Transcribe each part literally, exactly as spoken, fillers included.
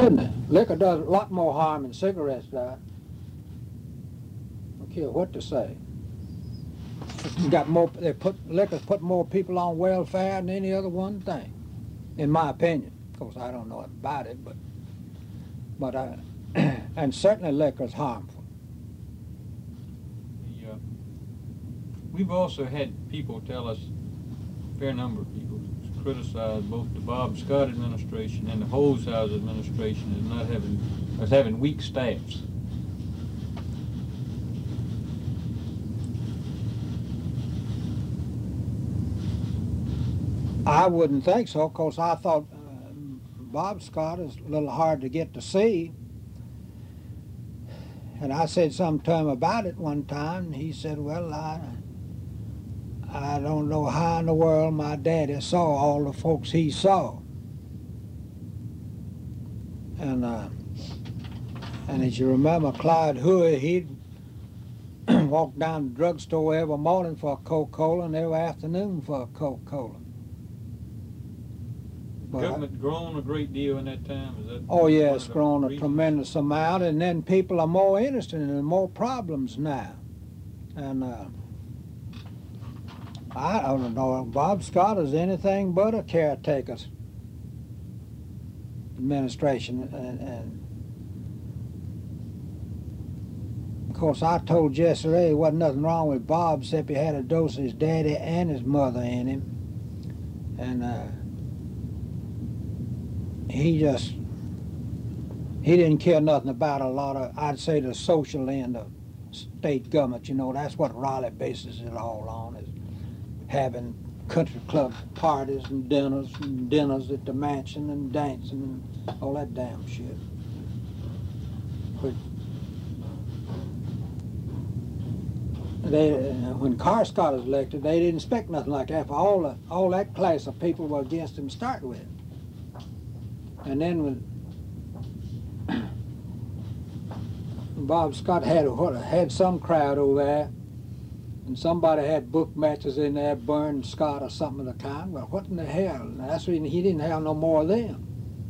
Shouldn't it? Liquor does a lot more harm than cigarettes do. I don't care what to say. You got more. They put liquor put more people on welfare than any other one thing, in my opinion. Of course, I don't know about it, but but uh, and certainly liquor is harmful. The, uh, we've also had people tell us, a fair number of people, criticize both the Bob Scott administration and the Holzhauser administration as not having as having weak staffs. I wouldn't think so, because I thought uh, Bob Scott is a little hard to get to see. And I said something to him about it one time, and he said, well, I, I don't know how in the world my daddy saw all the folks he saw. And, uh, and as you remember, Clyde Huey, he'd walk down the drugstore every morning for a Coca-Cola and every afternoon for a Coca-Cola. But government grown a great deal in that time? Is that oh, yeah, it's grown a tremendous amount, and then people are more interested in more problems now. And uh, I don't know, Bob Scott is anything but a caretaker's administration. And, and of course, I told Jesse Ray there wasn't nothing wrong with Bob except he had a dose of his daddy and his mother in him. And uh, he just, he didn't care nothing about a lot of, I'd say, the social end of state government. You know, that's what Raleigh bases it all on, is having country club parties and dinners and dinners at the mansion and dancing and all that damn shit. But they, uh, when Car Scott was elected, they didn't expect nothing like that. For all the, all that class of people were against him to start with. And then when Bob Scott had had some crowd over there, and somebody had book matches in there, burned Scott or something of the kind. Well, what in the hell? And that's the reason he didn't have no more of them.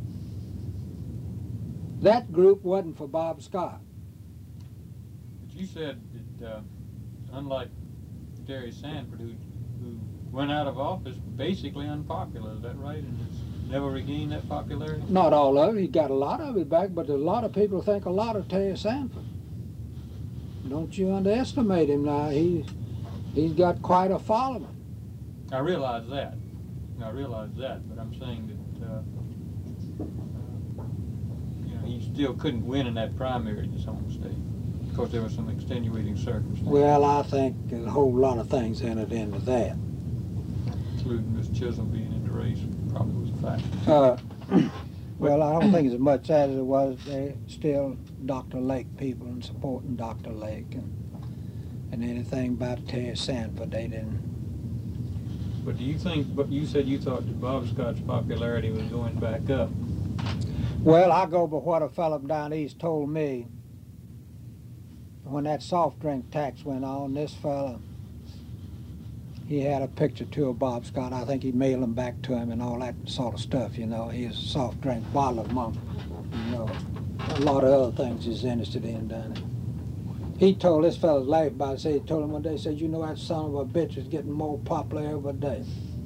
That group wasn't for Bob Scott. But you said that, uh, unlike Terry Sanford, who, who went out of office basically unpopular, is that right? And has never regained that popularity? Not all of it. He got a lot of it back, but a lot of people think a lot of Terry Sanford. Don't you underestimate him now. He, he's got quite a following. I realize that. I realize that, but I'm saying that uh, uh, you know, he still couldn't win in that primary in his home state because there were some extenuating circumstances. Well, I think a whole lot of things entered into that. Including Miss Chisholm being in the race probably was a fact. Uh, well, I don't think as much as it was. They still Doctor Lake people and supporting Doctor Lake, and and anything about Terry Sanford, they didn't. But do you think, but you said you thought that Bob Scott's popularity was going back up? Well, I go by what a fellow down east told me. When that soft drink tax went on, this fella, he had a picture too of Bob Scott. I think he mailed them back to him and all that sort of stuff, you know. He is a soft drink bottle among, you know, a lot of other things he's interested in down there. He told this fella's life about it. He told him one day, he said, you know, that son of a bitch is getting more popular every day.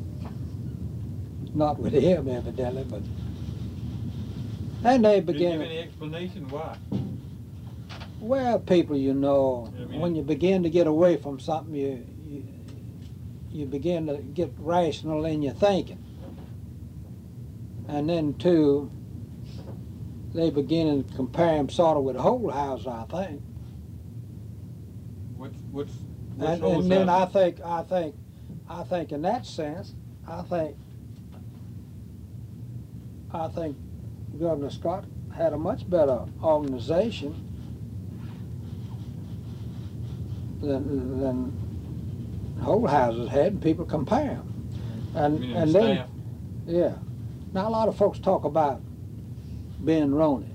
Not with him, evidently, but... And they began... Did you give any explanation why? Well, people, you know, I mean, when you begin to get away from something, you, you, you begin to get rational in your thinking. And then, too, they begin to compare him sort of with Holzhauser, I think. What's, what's, what's And, and then I think, I think, I think in that sense, I think, I think Governor Scott had a much better organization than, than Holzhauser's had, and people compare them. And, meaning and the then, staff? yeah. Now, a lot of folks talk about Ben Roney.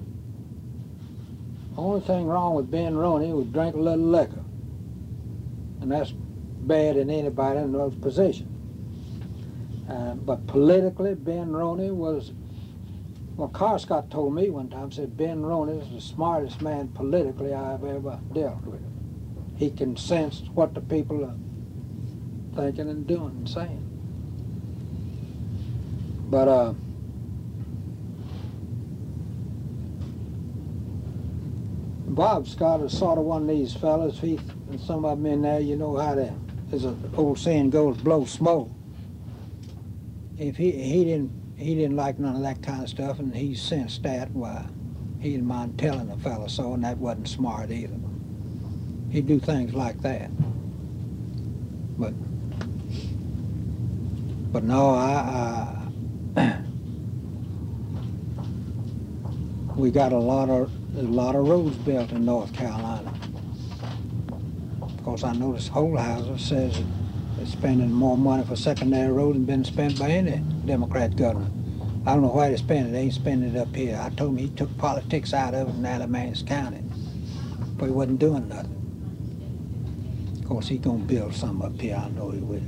Only thing wrong with Ben Roney was drink a little liquor. And that's bad in anybody in those positions. Uh, but politically, Ben Roney was Well, Carr Scott told me one time, said Ben Roney is the smartest man politically I've ever dealt with. He can sense what the people are thinking and doing and saying. But uh, Bob Scott is sort of one of these fellas. He and some of them in there, you know how to, as an old saying goes, blow smoke. If he he didn't he didn't like none of that kind of stuff, and he sensed that, why he didn't mind telling a fella so, and that wasn't smart either. He'd do things like that. But but no, I, I we got a lot of a lot of roads built in North Carolina. Of course, I noticed Holthauser says they're spending more money for secondary roads than been spent by any Democrat governor. I don't know why they spend it. They ain't spending it up here. I told him he took politics out of it in Alamance County, but he wasn't doing nothing. Of course, he's gonna build some up here. I know he will.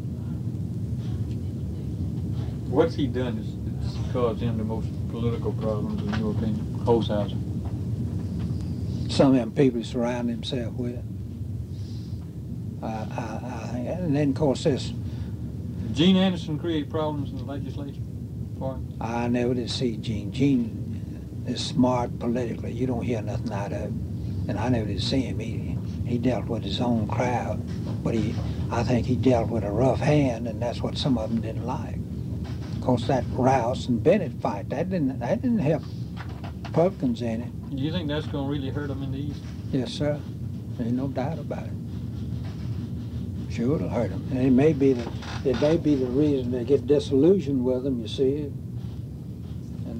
What's he done that's caused him the most political problems, in your opinion? Holthauser. Some of them people he surround himself with. I, I, I, and then, of course, this. Did Gene Anderson create problems in the legislature for him? I never did see Gene. Gene is smart politically. You don't hear nothing out of him. And I never did see him. He, he dealt with his own crowd. But he, I think he dealt with a rough hand, and that's what some of them didn't like. Of course, that Rouse and Bennett fight, that didn't, that didn't help Republicans in it. Do you think that's going to really hurt them in the East? Yes, sir. There's no doubt about it. Sure, it'll hurt them. And it may be the, it may be the reason they get disillusioned with them, you see. And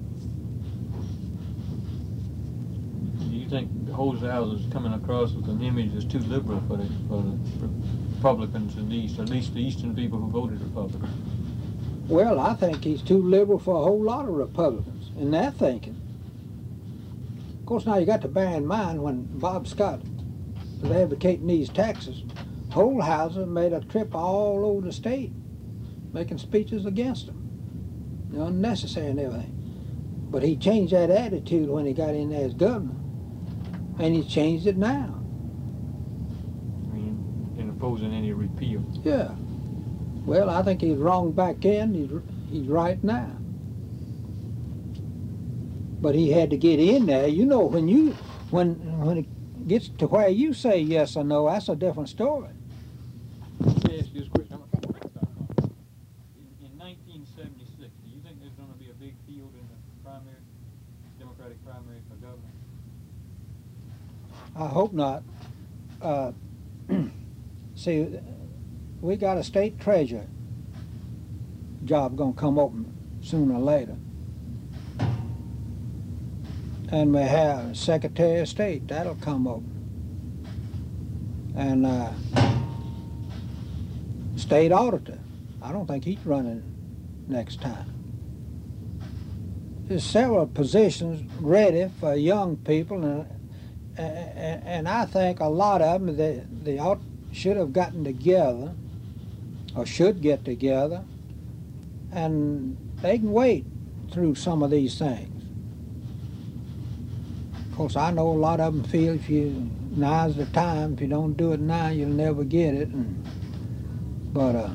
uh, do you think Holthauser is coming across with an image that's too liberal for the, for the Republicans in the East, at least the Eastern people who voted Republican? Well, I think he's too liberal for a whole lot of Republicans in their thinking. Of course, now you got to bear in mind when Bob Scott was advocating these taxes, Holthauser made a trip all over the state, making speeches against them, you know, unnecessary and everything. But he changed that attitude when he got in there as governor, and he changed it now. I mean, in opposing any repeal. Yeah. Well, I think he's wrong back then. He's he's right now. But he had to get in there. You know, when you when when it gets to where you say yes or no, that's a different story. Let me ask you this question. I'm gonna come back to in, in nineteen seventy-six, do you think there's going to be a big field in the primary, Democratic primary for governor? I hope not. Uh, see, we got a state treasurer job going to come open sooner or later. And we have Secretary of State, that'll come open. And uh, State Auditor, I don't think he's running next time. There's several positions ready for young people, and and, and I think a lot of them, they, they ought, should have gotten together, or should get together, and they can wait through some of these things. Of course, I know a lot of them feel if you, now's the time, if you don't do it now, you'll never get it. And, but uh,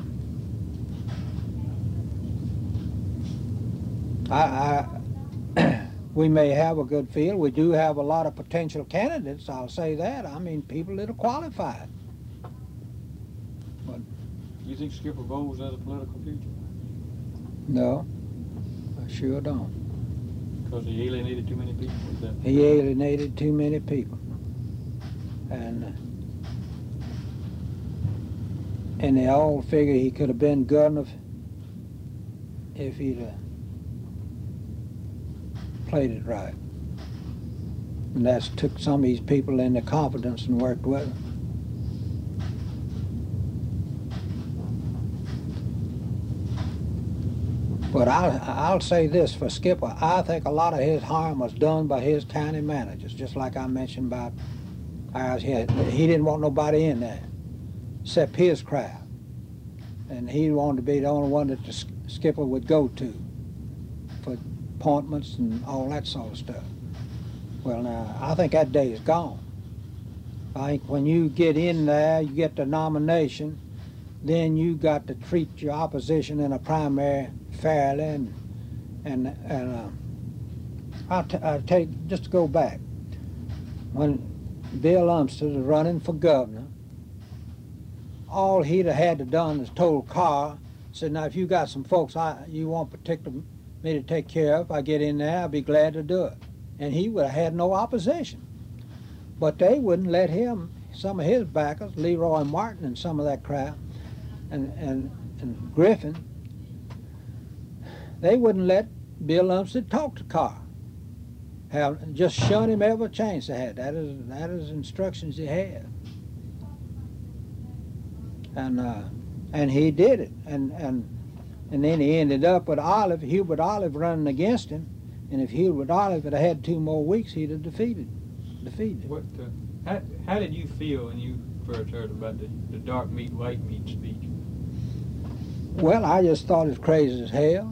I, I we may have a good field. We do have a lot of potential candidates, I'll say that. I mean, people that are qualified. But you think Skipper Bowles has a political future? No, I sure don't. Because he alienated too many people? Is that he alienated too many people. And, uh, and they all figure he could have been governor if, if he'd uh, played it right. And that's took some of these people in their confidence and worked with them. But I'll, I'll say this for Skipper. I think a lot of his harm was done by his county managers, just like I mentioned about ours. He, had, he didn't want nobody in there except his crowd. And he wanted to be the only one that the Skipper would go to for appointments and all that sort of stuff. Well, now, I think that day is gone. I think when you get in there, you get the nomination, then you got to treat your opposition in a primary fairly. And, and, and uh, I'll, t- I'll tell you, just to go back, when Bill Umstead was running for governor, all he'd have had to done is told Carr, said, now, if you got some folks I, you want particular me to take care of, if I get in there, I'll be glad to do it. And he would have had no opposition. But they wouldn't let him, some of his backers, Leroy Martin and some of that crowd, and, and, and Griffin, they wouldn't let Bill Umstead talk to Carr. Have, just shun him every chance they had. That is, that is instructions he had. And uh, and he did it. And, and, and then he ended up with Olive, Hubert Olive running against him. And if Hubert Olive had had two more weeks, he'd have defeated. defeated. What? Uh, how, how did you feel when you first heard about the, the dark meat, white meat speech? Well, I just thought it was crazy as hell.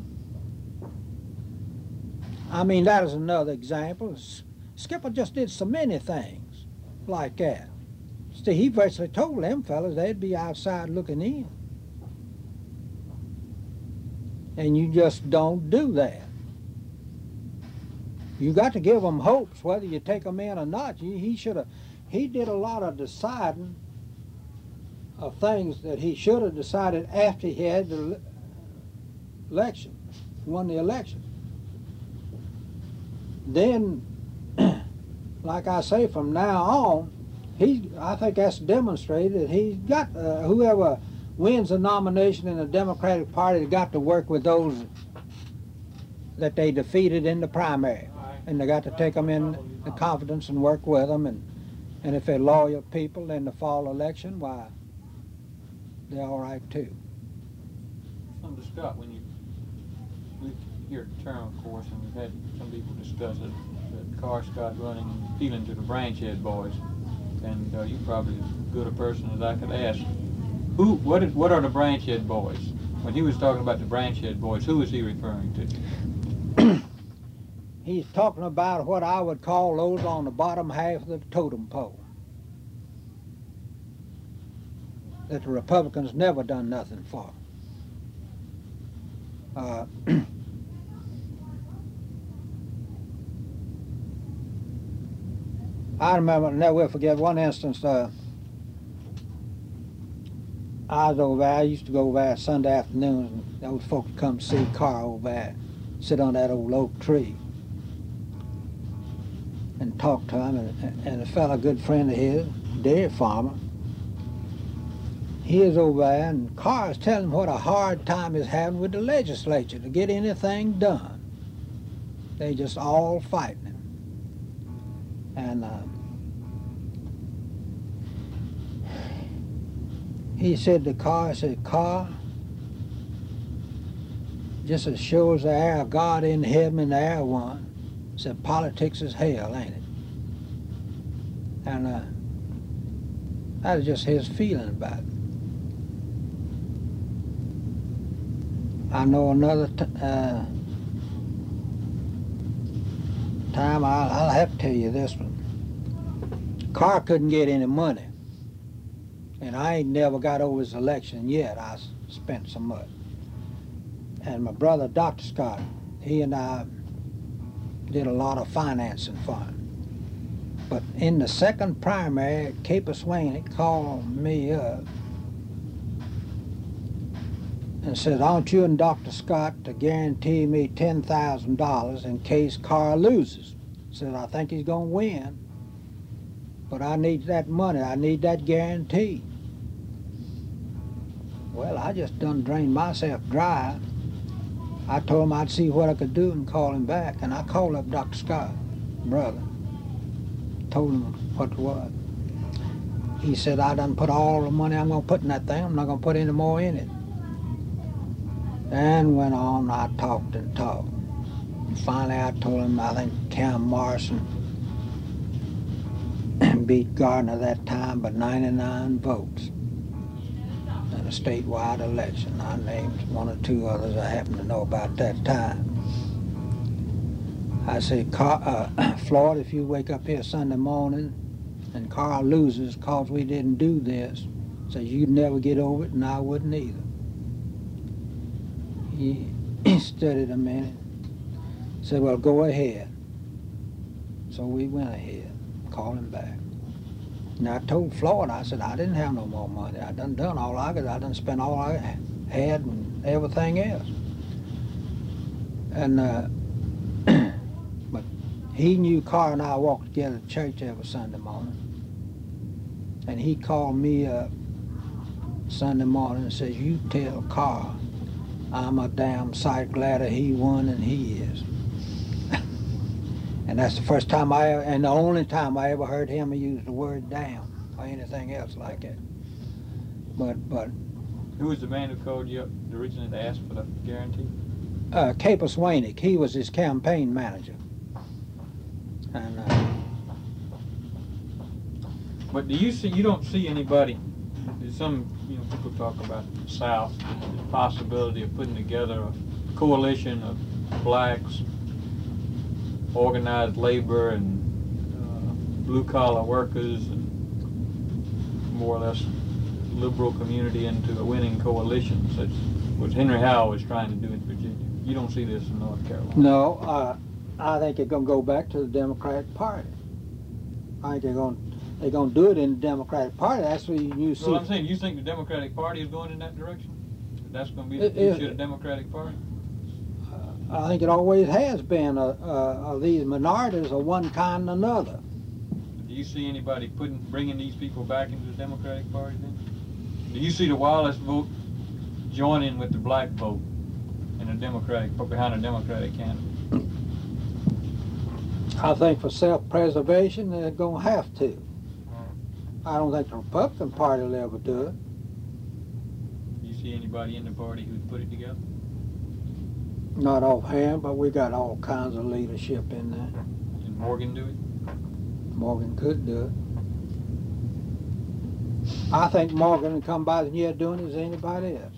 I mean, that is another example. Skipper just did so many things like that. See, he virtually told them fellas they'd be outside looking in. And you just don't do that. You got to give them hopes, whether you take them in or not. He should have, he did a lot of deciding of things that he should have decided after he had the election, won the election. Then, like I say, from now on, he, I think that's demonstrated that he's got, uh, whoever wins a nomination in the Democratic Party has got to work with those that they defeated in the primary. And they got to take them in the confidence and work with them. And, and if they're loyal people in the fall election, why, they're all right too. Senator Scott, when you, we hear the term, of course, and we've had some people discuss it, that Carr Scott running and appealing to the Branchhead boys. And uh, you're probably as good a person as I could ask. Who, what, is, what are the Branchhead boys? When he was talking about the Branchhead boys, who is he referring to? He's talking about what I would call those on the bottom half of the totem pole. That the Republicans never done nothing for. Uh, I remember, never will forget one instance, uh, I was over there, I used to go over there Sunday afternoons, and those folks would come see Carr over there, sit on that old oak tree and talk to him, and, and a fellow, good friend of his, dairy farmer, he is over there, and Carr is telling him what a hard time he's having with the legislature to get anything done. They just all fighting him. And uh, he said to Carr, he said, Carr, just as sure as the air of God in heaven and the air one, said politics is hell, ain't it? And uh, that was just his feeling about it. I know another t uh, time, I'll, I'll have to tell you this one. Carr couldn't get any money. And I ain't never got over his election yet. I spent so much. And my brother, Doctor Scott, he and I did a lot of financing for him. But in the second primary at Cape Sweeney, called me up and said, I want you and Doctor Scott to guarantee me ten thousand dollars in case Carr loses. Said, I think he's going to win, but I need that money. I need that guarantee. Well, I just done drained myself dry. I told him I'd see what I could do and call him back, and I called up Doctor Scott, brother, told him what it was. He said, I done put all the money I'm going to put in that thing. I'm not going to put any more in it. And went on, I talked and talked. And finally I told him, I think Cam Morrison beat Gardner that time by ninety-nine votes in a statewide election. I named one or two others I happen to know about that time. I said, Car uh, Floyd, if you wake up here Sunday morning and Carl loses because we didn't do this, says you'd never get over it, and I wouldn't either. He, he studied a minute, said, well, go ahead. So we went ahead, called him back. And I told Floyd, I said, I didn't have no more money. I done done all I could. I done spent all I had and everything else. And, uh, but he knew Carl and I walked together to church every Sunday morning. And he called me up Sunday morning and says, you tell Carl I'm a damn sight gladder he won than he is. And that's the first time I, and the only time I ever heard him use the word damn or anything else like that. But, but. Who was the man who called you up originally to ask for the guarantee? Uh, Capus Wainick. He was his campaign manager. And. Uh, but do you see? You don't see anybody. There's some, you know, people talk about the South, the possibility of putting together a coalition of blacks, organized labor, and uh, blue-collar workers, and more or less liberal community into a winning coalition, such what Henry Howell was trying to do in Virginia. You don't see this in North Carolina? No, uh, I think they're going to go back to the Democratic Party. I think they're going they're going to do it in the Democratic Party. That's what you, you see. Well, I'm saying, you think the Democratic Party is going in that direction? That's going to be the future of the Democratic Party? I think it always has been. Uh, uh, these minorities are one kind or another. Do you see anybody putting, bringing these people back into the Democratic Party then? Do you see the Wallace vote joining with the black vote in a Democratic, behind a Democratic candidate? I think for self-preservation, they're going to have to. I don't think the Republican Party will ever do it. Do you see anybody in the party who'd put it together? Not offhand, but we got all kinds of leadership in there. Can Morgan do it? Morgan could do it. I think Morgan would come by the year doing it as anybody else.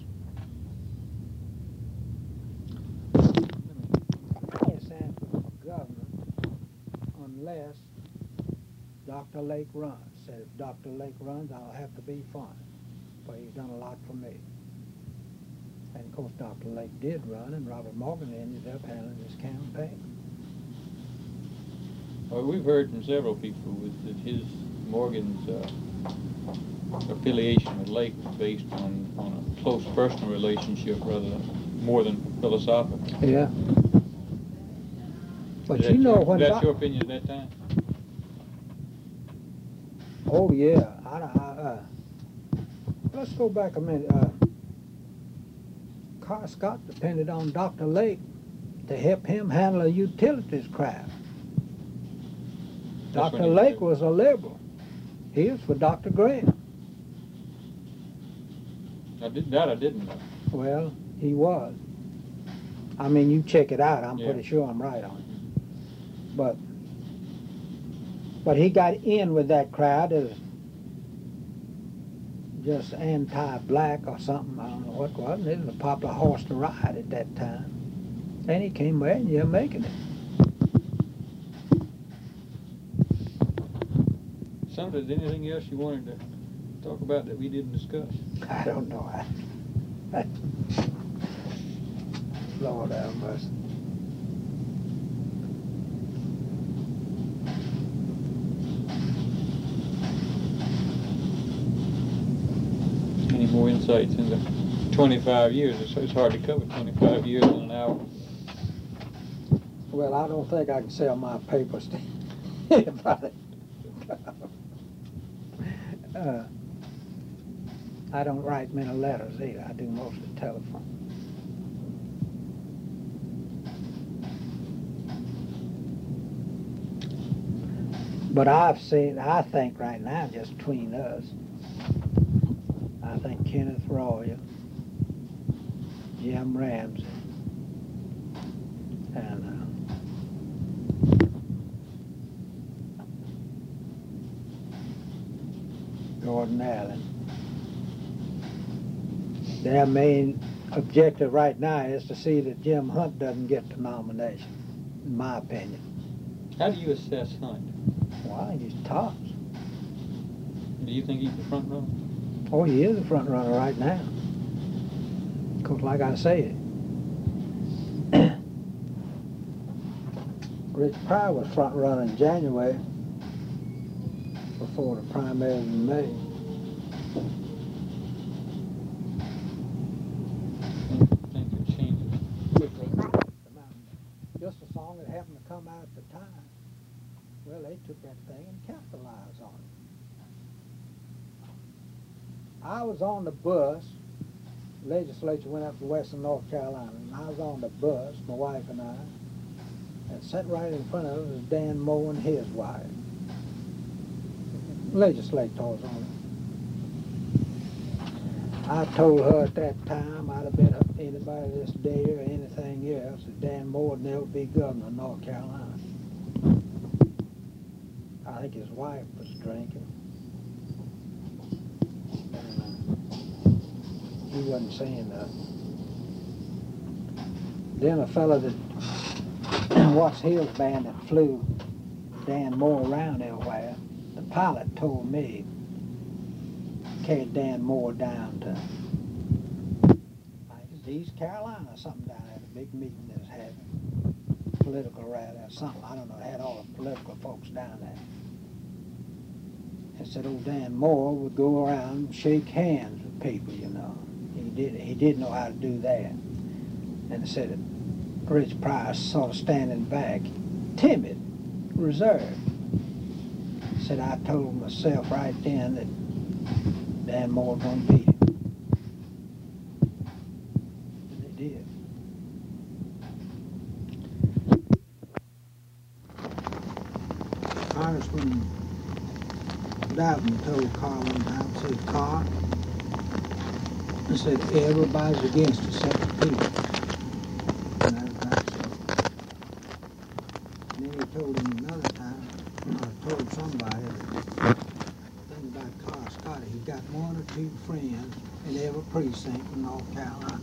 I can't stand for governor unless Doctor Lake runs. Said if Doctor Lake runs, I'll have to be fine. But he's done a lot for me. And of course, Doctor Lake did run, and Robert Morgan ended up handling his campaign. Well, we've heard from several people with that his Morgan's uh, affiliation with Lake was based on, on a close personal relationship rather than more than philosophical. Yeah. But Is you know your, when that's Doc your opinion at that time? Oh yeah. I, I, uh, let's go back a minute. Uh, Carl Scott depended on Doctor Lake to help him handle a utilities crowd. Doctor Lake was a liberal. He was for Doctor Graham. I did that. I didn't know. Well, he was. I mean, you check it out. I'm Yeah. pretty sure I'm right on it. But, but he got in with that crowd as just anti-black or something. I don't know what it was. It was a popular horse to ride at that time. And he came back and you're making it. Something, anything else you wanted to talk about that we didn't discuss? I don't know. I, I, Lord have mercy. Any more insights into twenty-five years? It's, it's hard to cover twenty-five years in an hour. Well, I don't think I can sell my papers to anybody. uh, I don't write many letters either. I do most of the telephone. But I've seen, I think right now, just between us, I think Kenneth Royal, Jim Ramsey, and uh, Gordon Allen. Their main objective right now is to see that Jim Hunt doesn't get the nomination. in my opinion. How do you assess Hunt? Well, he's tops. Do you think he's the front runner? Oh, he is the front runner right now. Because like I said, Rich Pryor was front runner in January before the primaries in May. Things are changing quickly. Just a song that happened to come out at the time. Well, they took that thing and capitalized on it. I was on the bus. Legislature went up to Western North Carolina, and I was on the bus, my wife and I, and sat right in front of us was Dan Moore and his wife. Legislators on it. I told her at that time, I'd have bet anybody this day or anything else, that Dan Moore would never be governor of North Carolina. I think his wife was drinking. And, uh, he wasn't saying nothing. Then a fellow that Watts Hill's band that flew Dan Moore around everywhere, the pilot told me, carried Dan Moore down to like East Carolina or something down there, a big meeting that was having, political rally or something, I don't know, had all the political folks down there. And said old Dan Moore would go around and shake hands with people, you know. He did, he did know how to do that. And they said that Rich Pryor sort of standing back, timid, reserved. Said I told myself right then that Dan Moore was going to beat him. And they did. Congressman Doubleday told Carl one time, said, Carl, he said, everybody's against us except the people. And I was like, so. And then he told him another time, I told somebody that thing about Carl Scott, he got one or two friends in every precinct in North Carolina.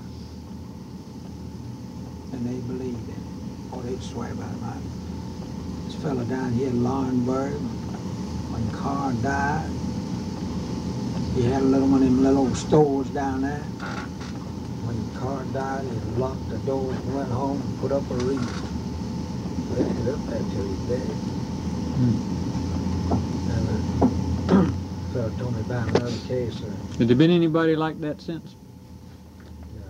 And they believed in it, or they'd swear by it. Like this fella down here in Laurinburg, when Carl died, he had a little one of them little old stores down there. When Carl died, he locked the doors and went home and put up a wreath. Left it up there till he's dead. Hmm. And uh, fella told me about another case. Uh, Has there been anybody like that since? no.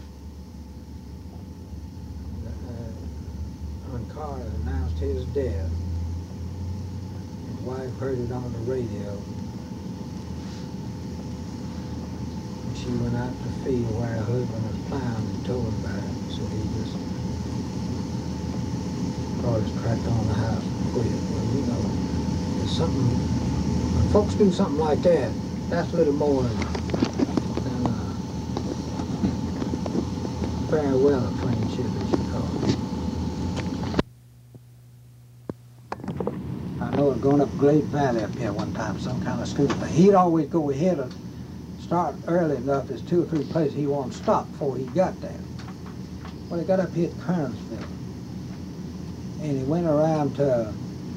Uh, when Carl announced his death, his wife heard it on the radio. She went out to the field where her husband was plowing and told her about it. So he just brought his tractor on the house and quit. Well, you know, there's something, when folks do something like that, that's a little more than, than uh, farewell of friendship, as you call it. I know it going up Glade Valley up here one time, some kind of school, but he'd always go ahead of start early enough. There's two or three places he wanted to stop before he got there. Well, he got up here at Kernsville, and he went around to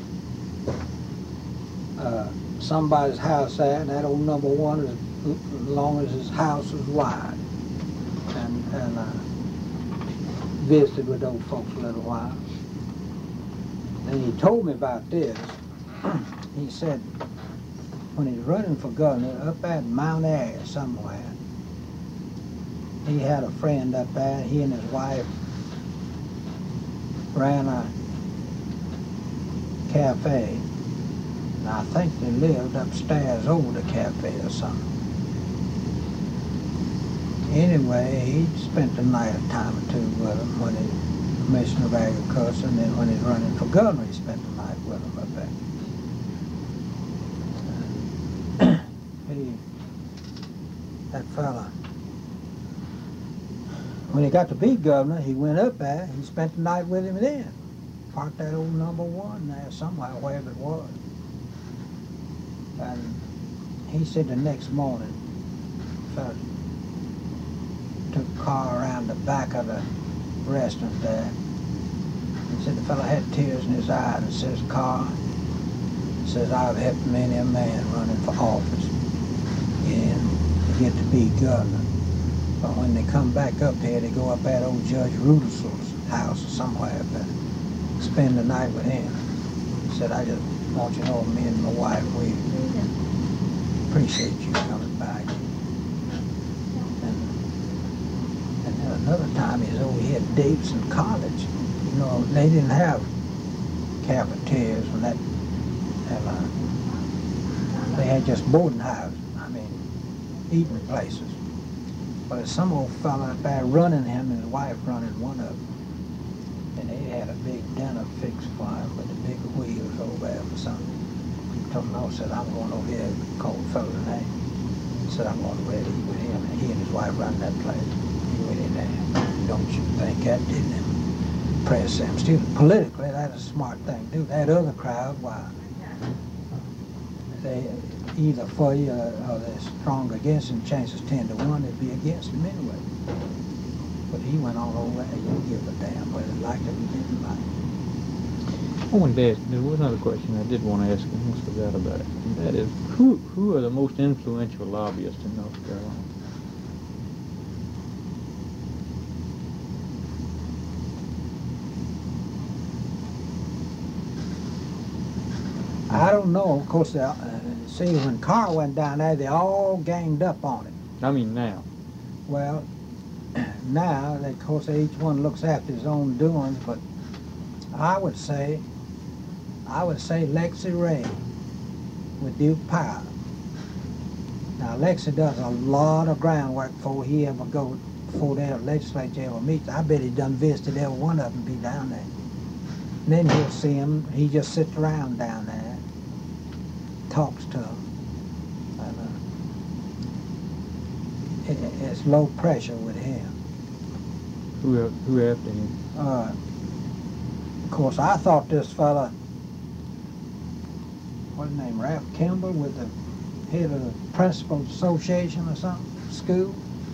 uh, somebody's house there, and that old number one is as long as his house was wide, and, and uh, visited with those folks a little while. And he told me about this. He said, when he was running for governor up at Mount Airy somewhere, he had a friend up there. He and his wife ran a cafe, and I think they lived upstairs over the cafe or something. Anyway, he spent the night a time or two with him when he was Commissioner of Agriculture, and then when he was running for governor, he spent the night with him up there. He, that fella, when he got to be governor, he went up there, he spent the night with him then. Parked that old number one there somewhere, wherever it was. And he said the next morning, fella took a car around the back of the restaurant there. He Said the fellow had tears in his eyes and says, Carl, says, I've helped many a man running for office and get to be governor. But when they come back up here, they go up at old Judge Rudel's house or somewhere, but spend the night with him. He said, I just want you to know, me and my wife, we appreciate you coming back. And, and then another time he was over here at Davidson College. You know, they didn't have cafeterias and that. And, uh, they had just boarding houses, I mean, eating places. But there's some old fella up there running him and his wife running one of them. And they had a big dinner fixed for him with the big wheels over there for something. He told me, I said, I'm going over here, called the fella's name. He said, I'm going to ready to eat with him. And he and his wife run that place. He went in there. Don't you think that didn't impress them? Still, politically, that's a smart thing to do. That other crowd, why? They either for you or, or they're strong against him. Chances ten to one they'd be against him anyway. But he went on over there. You don't give a damn whether they liked it or didn't like it. I wanted to ask, there was another question I did want to ask and I almost forgot about it. And that is, who, who are the most influential lobbyists in North Carolina? I don't know. Of course, uh, see, when Carl went down there, they all ganged up on it. I mean now. Well, now, of course, each one looks after his own doings, but I would say, I would say Lexi Ray with Duke Powell. Now, Lexi does a lot of groundwork before he ever go, before the legislature ever meets. I bet he done visited every one of them be down there. And then he'll see him, he just sits around down there, talks to him. And, uh, it, it's low pressure with him. Who, who after him? Uh, of course, I thought this fella, what's his name, Ralph Kimball, with the head of the Principal Association or something, school.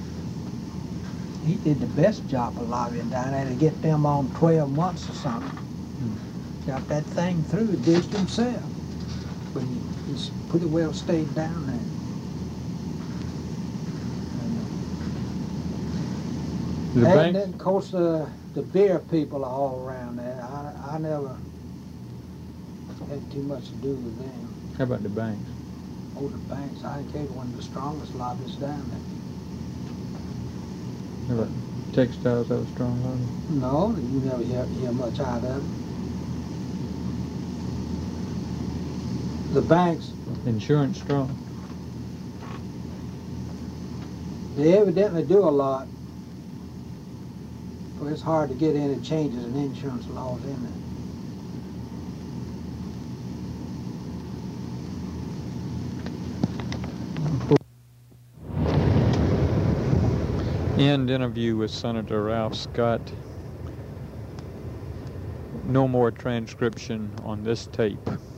He did the best job of lobbying down there to get them on twelve months or something. Hmm. Got that thing through, did it himself. But he, he's pretty well stayed down there. The and banks? then, of course, the, the beer people are all around there. I, I never had too much to do with them. How about the banks? Oh, the banks. I think they're one of the strongest lobbyists down there. How about textiles, that was strong lobby? No, you never hear, hear much out of them. The banks. Insurance strong? They evidently do a lot. But it's hard to get any changes in insurance laws in there. End interview with Senator Ralph Scott. No more transcription on this tape.